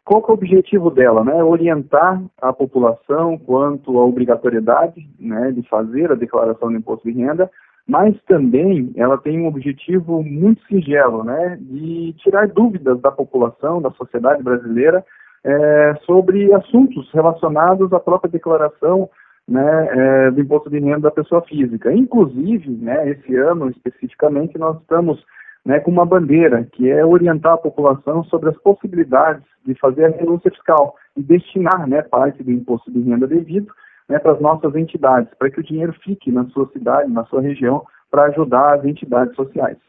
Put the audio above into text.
qual que é o objetivo dela, né? Orientar a população quanto à obrigatoriedade, né, de fazer a declaração do imposto de renda, mas também ela tem um objetivo muito singelo, né, de tirar dúvidas da população, da sociedade brasileira, sobre assuntos relacionados à própria declaração, né, do imposto de renda da pessoa física. Inclusive, né, esse ano especificamente, nós estamos, né, com uma bandeira, que é orientar a população sobre as possibilidades de fazer a renúncia fiscal e destinar, né, parte do imposto de renda devido, né, para as nossas entidades, para que o dinheiro fique na sua cidade, na sua região, para ajudar as entidades sociais.